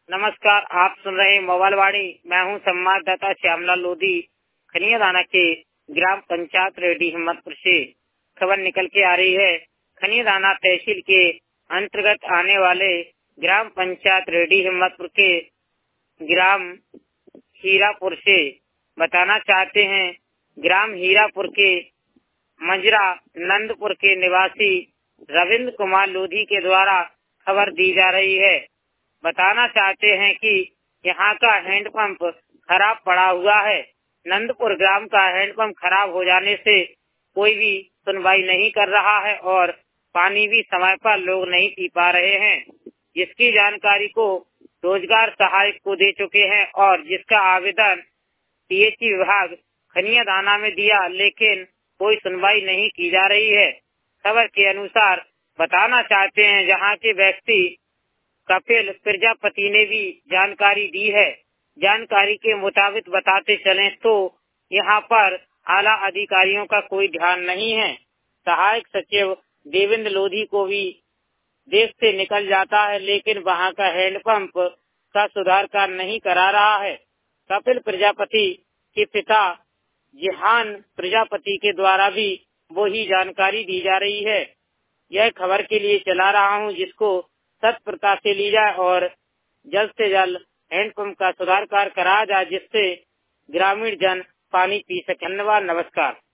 नमस्कार, आप सुन रहे हैं मोबाइल वाणी। मैं हूं संवाददाता श्यामलाल लोधी। खनियादाना के ग्राम पंचायत रेडी हिम्मतपुर से खबर निकल के आ रही है। खनियादाना तहसील के अंतर्गत आने वाले ग्राम पंचायत रेडी हिम्मतपुर के ग्राम हीरापुर से बताना चाहते हैं। ग्राम हीरापुर के मंजरा नंदपुर के निवासी रविंद्र कुमार लोधी के द्वारा खबर दी जा रही है। बताना चाहते हैं कि यहाँ का हैंडपंप खराब पड़ा हुआ है। नंदपुर ग्राम का हैंडपंप खराब हो जाने से कोई भी सुनवाई नहीं कर रहा है और पानी भी समय पर लोग नहीं पी पा रहे हैं। जिसकी जानकारी को रोजगार सहायक को दे चुके हैं और जिसका आवेदन पीएचई विभाग खनियादाना में दिया, लेकिन कोई सुनवाई नहीं की जा रही है। खबर के अनुसार बताना चाहते हैं, जहाँ के व्यक्ति कपिल प्रजापति ने भी जानकारी दी है। जानकारी के मुताबिक बताते चलें तो यहाँ पर आला अधिकारियों का कोई ध्यान नहीं है। सहायक सचिव देवेंद्र लोधी को भी देश से निकल जाता है, लेकिन वहाँ का हैंडपंप का सुधार कार्य नहीं करा रहा है। कपिल प्रजापति के पिता जिहान प्रजापति के द्वारा भी वही जानकारी दी जा रही है। यह खबर के लिए चला रहा हूँ, जिसको तत्परता से ली जाए और जल्द से जल्द हैंडपंप का सुधार कार्य कराया जाए, जिससे ग्रामीण जन पानी पी सके। धन्यवाद, नमस्कार।